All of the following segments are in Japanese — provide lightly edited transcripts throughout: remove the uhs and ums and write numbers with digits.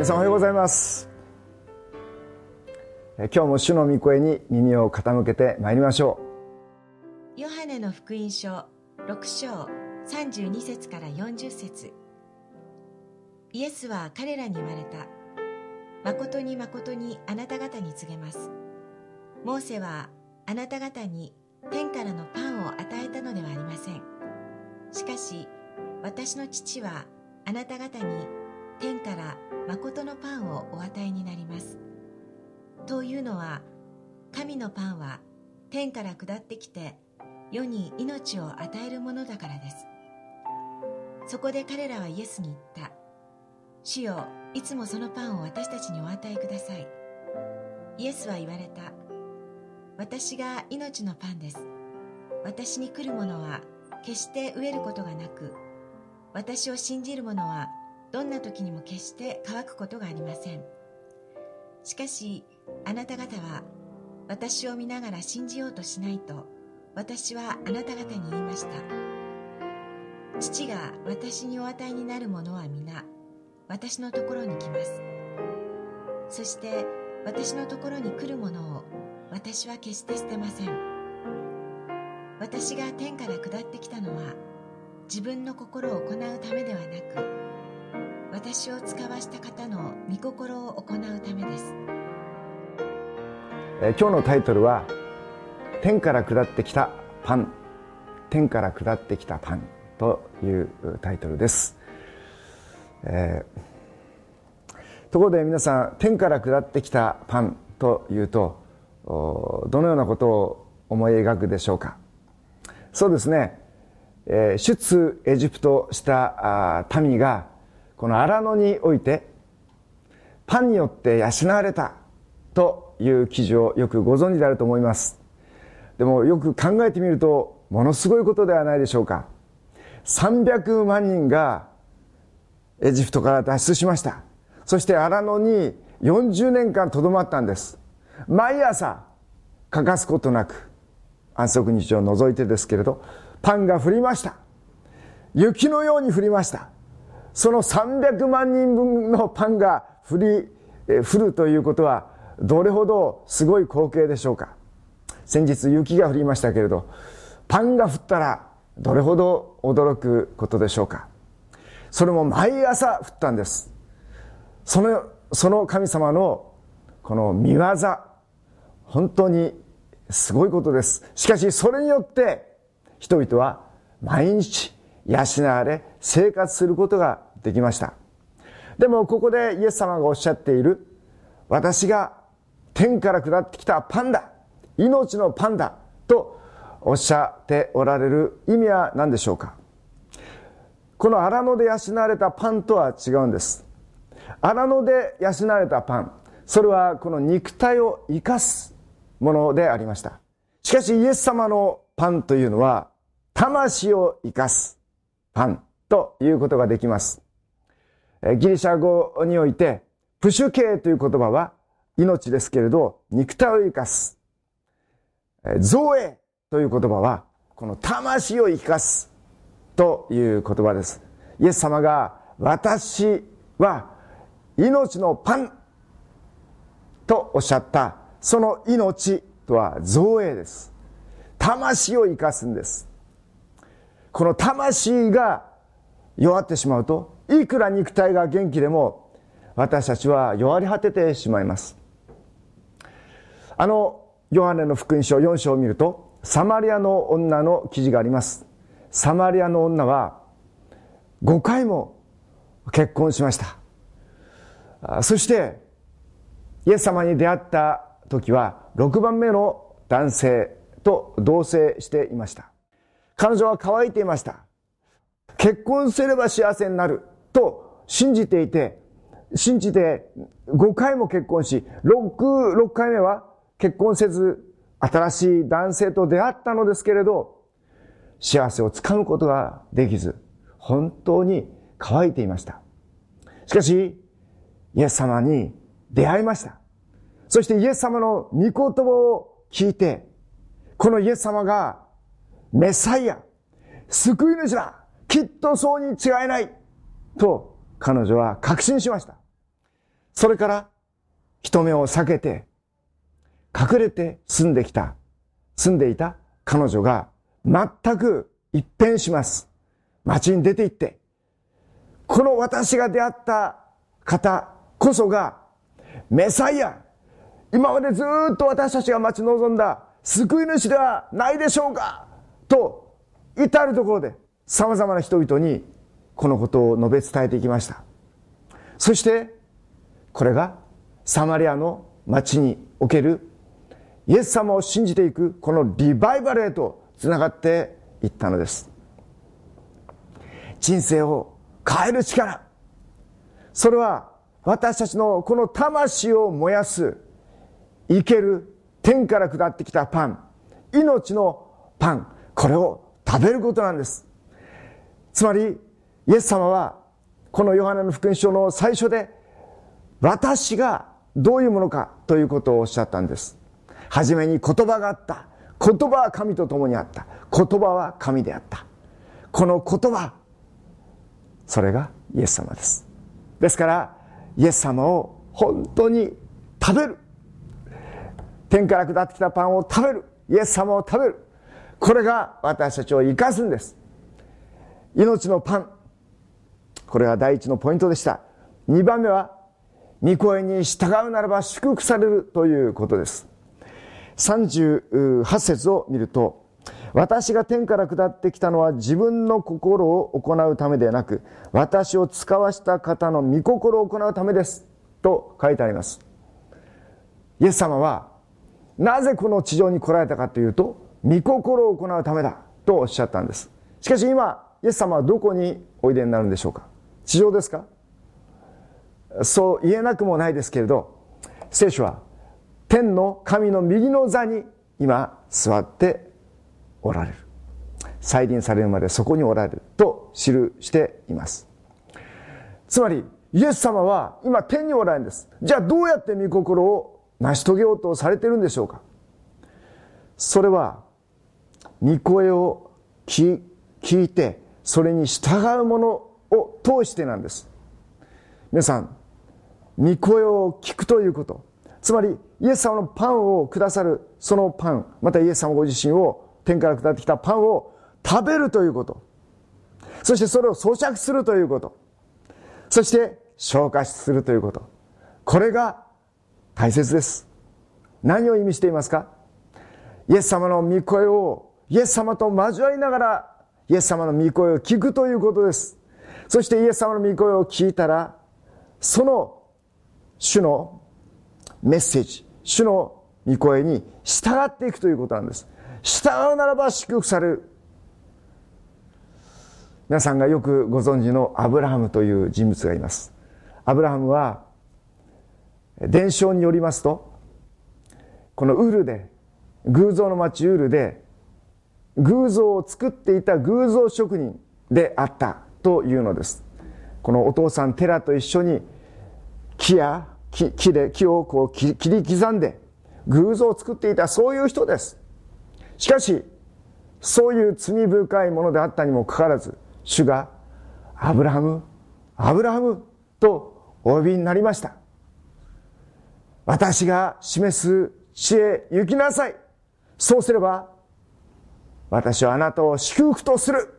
皆さんおはようございます。今日も主の御声に耳を傾けてまいりましょう。ヨハネの福音書6章32節から40節。イエスは彼らに言われた。誠に誠にあなた方に告げます。モーセはあなた方に天からのパンを与えたのではありません。しかし私の父はあなた方に天から誠のパンをお与えになります。というのは、神のパンは天から下ってきて世に命を与えるものだからです。そこで彼らはイエスに言った。主よ、いつもそのパンを私たちにお与えください。イエスは言われた。私が命のパンです。私に来る者は決して飢えることがなく、私を信じる者はどんな時にも決して乾くことがありません。しかしあなた方は私を見ながら信じようとしないと私はあなた方に言いました。父が私にお与えになるものは皆私のところに来ます。そして私のところに来るものを私は決して捨てません。私が天から下ってきたのは自分の心を行うためではなく、私を使わした方の御心を行うためです。 今日のタイトルは天から下ってきたパン、天から下ってきたパンというタイトルです。ところで皆さん、天から下ってきたパンというとどのようなことを思い描くでしょうか。そうですね、出エジプトした民がこの荒野においてパンによって養われたという記事をよくご存知であると思います。でもよく考えてみるとものすごいことではないでしょうか。300万人がエジプトから脱出しました。そして荒野に40年間とどまったんです。毎朝欠かすことなく、安息日を除いてですけれど、パンが降りました。雪のように降りました。その300万人分のパンが降るということはどれほどすごい光景でしょうか。先日雪が降りましたけれど、パンが降ったらどれほど驚くことでしょうか。それも毎朝降ったんです。その神様のこの御業、本当にすごいことです。しかしそれによって人々は毎日養われ生活することができました。でもここでイエス様がおっしゃっている、私が天から下ってきたパンだ、命のパンだとおっしゃっておられる意味は何でしょうか。この荒野で養われたパンとは違うんです。荒野で養われたパン、それはこの肉体を生かすものでありました。しかしイエス様のパンというのは魂を生かすパンということができます。ギリシャ語においてプシュケイという言葉は命ですけれど肉体を生かす。ゾーエという言葉はこの魂を生かすという言葉です。イエス様が私は命のパンとおっしゃった、その命とはゾーエです。魂を生かすんです。この魂が弱ってしまうと、いくら肉体が元気でも私たちは弱り果ててしまいます。ヨハネの福音書4章を見ると、サマリアの女の記事があります。サマリアの女は5回も結婚しました。そしてイエス様に出会った時は6番目の男性と同棲していました。彼女は乾いていました。結婚すれば幸せになると信じて5回も結婚し、6回目は結婚せず新しい男性と出会ったのですけれど、幸せをつかむことができず、本当に乾いていました。しかしイエス様に出会いました。そしてイエス様の御言葉を聞いて、このイエス様がメサイア、救い主だ、きっとそうに違いないと彼女は確信しました。 それから人目を避けて隠れて住んでいた彼女が全く一変します。街に出て行って、この私が出会った方こそがメサイア、今までずっと私たちが待ち望んだ救い主ではないでしょうかと、至るところで様々な人々にこのことを述べ伝えていきました。そしてこれがサマリアの町におけるイエス様を信じていくこのリバイバルへとつながっていったのです。人生を変える力、それは私たちのこの魂を燃やす生ける天から下ってきたパン、命のパン、これを食べることなんです。つまりイエス様はこのヨハネの福音書の最初で、私がどういうものかということをおっしゃったんです。はじめに言葉があった。言葉は神と共にあった。言葉は神であった。この言葉、それがイエス様です。ですからイエス様を本当に食べる、天から下ってきたパンを食べる、イエス様を食べる、これが私たちを生かすんです。命のパン、これが第一のポイントでした。2番目は御声に従うならば祝福されるということです。38節を見ると、私が天から下ってきたのは自分の心を行うためでなく、私を使わした方の御心を行うためですと書いてあります。イエス様はなぜこの地上に来られたかというと、御心を行うためだとおっしゃったんです。しかし今イエス様はどこにおいでになるんでしょうか。地上ですか。そう言えなくもないですけれど、聖書は天の神の右の座に今座っておられる、再臨されるまでそこにおられると記しています。つまりイエス様は今天におられるんです。じゃあどうやって御心を成し遂げようとされているんでしょうか。それは御声を聞いてそれに従うものを通してなんです。皆さん、御声を聞くということ、つまりイエス様のパンをくださるそのパン、またイエス様ご自身を天から下ってきたパンを食べるということ、そしてそれを咀嚼するということ、そして消化するということ、これが大切です。何を意味していますか。イエス様の御声をイエス様と交わりながらイエス様の御声を聞くということです。そしてイエス様の御声を聞いたら、その主のメッセージ、主の御声に従っていくということなんです。従うならば祝福される。皆さんがよくご存知のアブラハムという人物がいます。アブラハムは伝承によりますと、このウルで、偶像の町ウルで偶像を作っていた偶像職人であったというのです。このお父さんテラと一緒に木をこう切り刻んで偶像を作っていた、そういう人です。しかしそういう罪深いものであったにもかかわらず、主がアブラハム、アブラハムとお呼びになりました。私が示す地へ行きなさい。そうすれば私はあなたを祝福とする。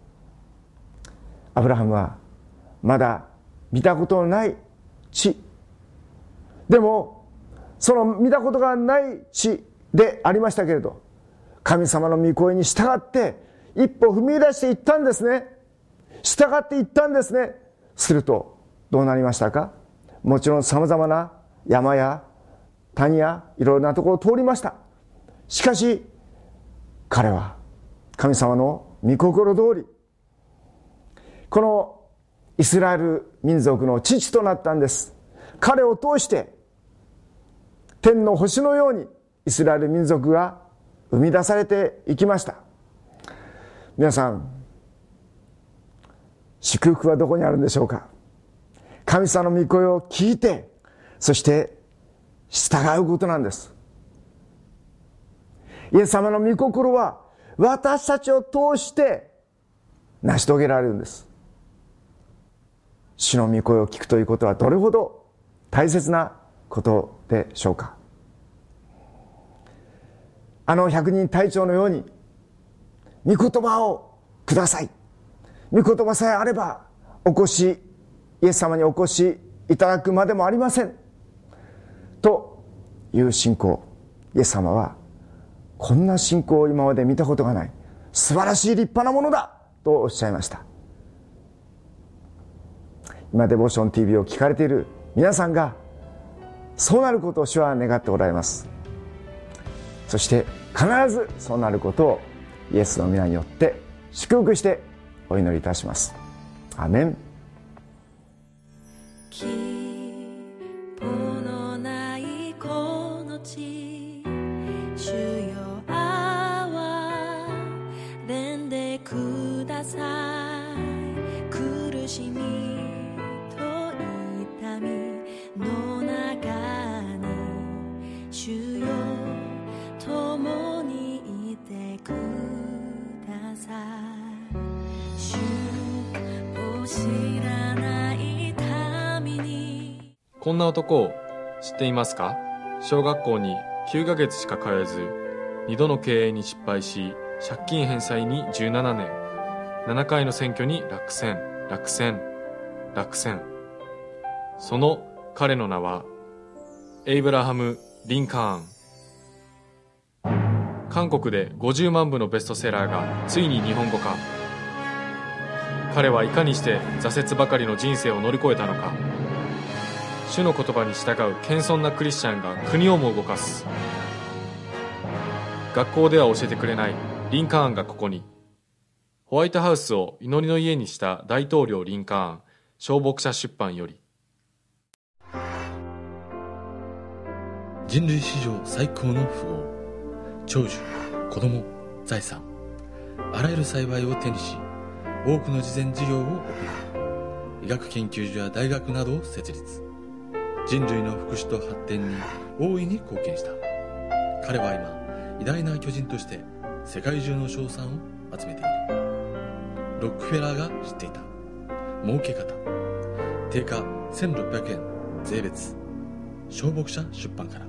アブラハムはまだ見たことのない地、でもその見たことがない地でありましたけれど、神様の御声に従って一歩踏み出していったんですね。従っていったんですね。するとどうなりましたか。もちろん様々な山や谷やいろいろなところを通りました。しかし彼は神様の御心通り、このイスラエル民族の父となったんです。彼を通して天の星のようにイスラエル民族が生み出されていきました。皆さん、祝福はどこにあるんでしょうか。神様の御声を聞いて、そして従うことなんです。イエス様の御心は私たちを通して成し遂げられるんです。主の御声を聞くということはどれほど大切なことでしょうか。百人隊長のように御言葉をください、御言葉さえあればイエス様にお越しいただくまでもありませんという信仰、イエス様はこんな信仰を今まで見たことがない、素晴らしい立派なものだとおっしゃいました。今デボーション TV を聞かれている皆さんがそうなることを主は願っておられます。そして必ずそうなることをイエスの皆によって祝福してお祈りいたします。アメン。 希望のないこの地、主よ憐れんでください。苦しみと痛みの中に主よ共にいてください。主を知らない民に。 こんな男を知っていますか？小学校に9ヶ月しか通えず、2度の経営に失敗し、借金返済に17年、7回の選挙に落選。その彼の名はエイブラハム・リンカーン。韓国で50万部のベストセラーがついに日本語化。彼はいかにして挫折ばかりの人生を乗り越えたのか。主の言葉に従う謙遜なクリスチャンが国をも動かす。学校では教えてくれないリンカーンがここに。ホワイトハウスを祈りの家にした大統領リンカーン、小牧者出版より。 人類史上最高の富豪、長寿、子供、財産、あらゆる幸いを手にし、多くの慈善事業を行い、医学研究所や大学などを設立。人類の福祉と発展に大いに貢献した。彼は今、偉大な巨人として世界中の称賛を集めている。ロックフェラーが知っていた儲け方。定価1600円税別。小牧者出版から。